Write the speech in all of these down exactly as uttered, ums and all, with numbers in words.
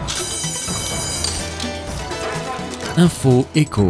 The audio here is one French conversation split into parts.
Info Éco.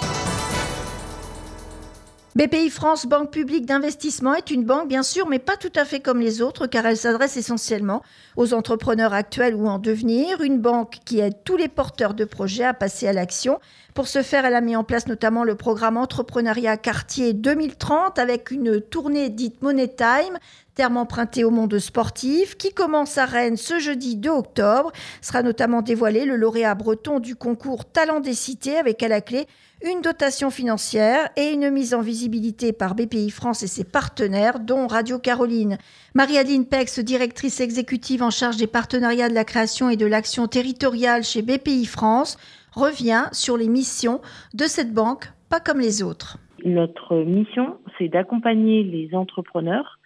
B P I France, banque publique d'investissement, est une banque bien sûr, mais pas tout à fait comme les autres, car elle s'adresse essentiellement aux entrepreneurs actuels ou en devenir. Une banque qui aide tous les porteurs de projets à passer à l'action. Pour ce faire, elle a mis en place notamment le programme Entrepreneuriat Quartier deux mille trente avec une tournée dite Money Time, terme emprunté au monde sportif, qui commence à Rennes ce jeudi deux octobre. Sera notamment dévoilé le lauréat breton du concours Talent des Cités, avec à la clé une dotation financière et une mise en visibilité par B P I France et ses partenaires, dont Radio Caroline. Marie-Adeline Pex, directrice exécutive en charge des partenariats de la création et de l'action territoriale chez B P I France, revient sur les missions de cette banque, pas comme les autres. Notre mission, c'est d'accompagner les entrepreneurs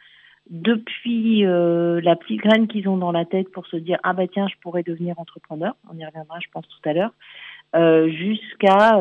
depuis euh, la petite graine qu'ils ont dans la tête pour se dire « Ah bah tiens, je pourrais devenir entrepreneur », on y reviendra je pense tout à l'heure, euh, jusqu'à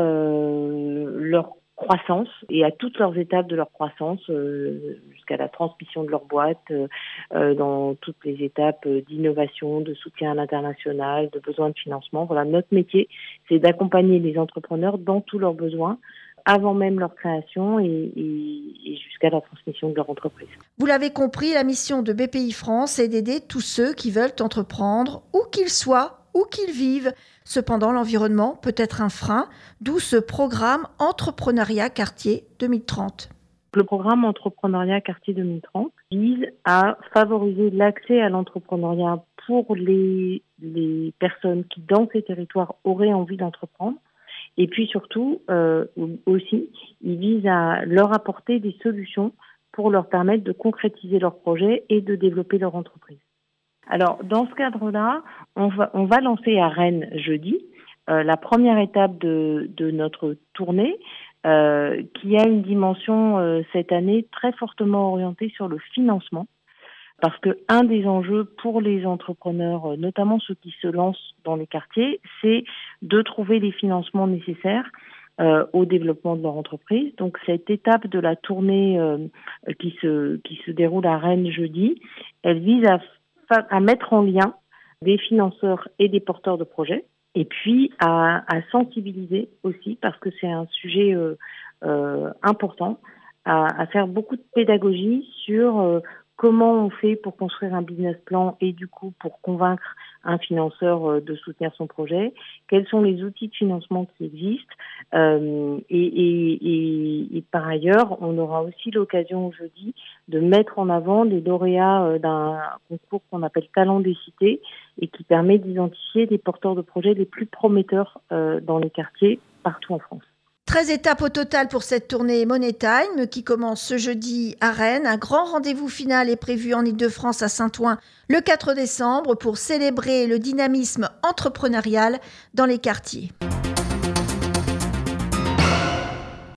euh, leur croissance et à toutes leurs étapes de leur croissance, euh, jusqu'à la transmission de leur boîte, euh, dans toutes les étapes d'innovation, de soutien à l'international, de besoin de financement. Voilà, notre métier, c'est d'accompagner les entrepreneurs dans tous leurs besoins, avant même leur création et, et, et jusqu'à la transmission de leur entreprise. Vous l'avez compris, la mission de B P I France est d'aider tous ceux qui veulent entreprendre, où qu'ils soient, où qu'ils vivent. Cependant, l'environnement peut être un frein, d'où ce programme Entrepreneuriat Quartier deux mille trente. Le programme Entrepreneuriat Quartier deux mille trente vise à favoriser l'accès à l'entrepreneuriat pour les, les personnes qui, dans ces territoires, auraient envie d'entreprendre. Et puis surtout, euh, aussi, il vise à leur apporter des solutions pour leur permettre de concrétiser leurs projets et de développer leur entreprise. Alors, dans ce cadre-là, on va, on va lancer à Rennes jeudi euh, la première étape de, de notre tournée euh, qui a une dimension euh, cette année très fortement orientée sur le financement. Parce que un des enjeux pour les entrepreneurs, notamment ceux qui se lancent dans les quartiers, c'est de trouver les financements nécessaires euh, au développement de leur entreprise. Donc cette étape de la tournée euh, qui se qui se déroule à Rennes jeudi, elle vise à, à mettre en lien des financeurs et des porteurs de projets, et puis à, à sensibiliser aussi, parce que c'est un sujet euh, euh, important, à, à faire beaucoup de pédagogie sur euh, comment on fait pour construire un business plan et du coup pour convaincre un financeur de soutenir son projet, quels sont les outils de financement qui existent euh, et, et, et, et par ailleurs, on aura aussi l'occasion jeudi de mettre en avant les lauréats d'un concours qu'on appelle Talent des Cités et qui permet d'identifier les porteurs de projets les plus prometteurs euh, dans les quartiers partout en France. treize étapes au total pour cette tournée Money Time qui commence ce jeudi à Rennes. Un grand rendez-vous final est prévu en Île-de-France à Saint-Ouen le quatre décembre pour célébrer le dynamisme entrepreneurial dans les quartiers.